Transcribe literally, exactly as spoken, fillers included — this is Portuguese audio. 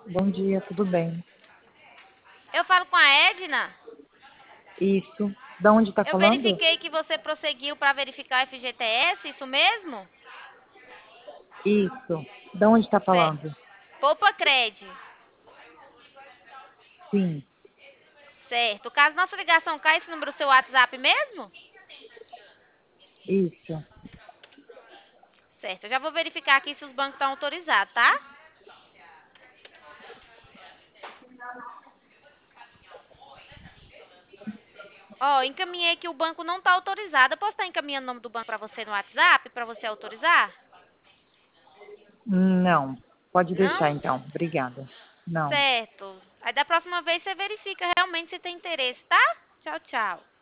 Bom dia, tudo bem? Eu falo com a Edna. Isso. Da onde está Eu falando? verifiquei que você prosseguiu para verificar o F G T S, isso mesmo? Isso. Da onde está Certo. falando? Poupa Cred. Sim, Certo. Caso nossa ligação caia, esse número é o seu WhatsApp mesmo? isso. Certo. Eu já vou verificar aqui se os bancos estão autorizados, tá? Ó, encaminhei que o banco não está autorizado. Eu posso estar encaminhando o nome do banco para você no WhatsApp, para você autorizar? Não. Pode deixar Não? então. Obrigada. Não. Certo. Aí da próxima vez você verifica realmente se tem interesse, tá? Tchau, tchau.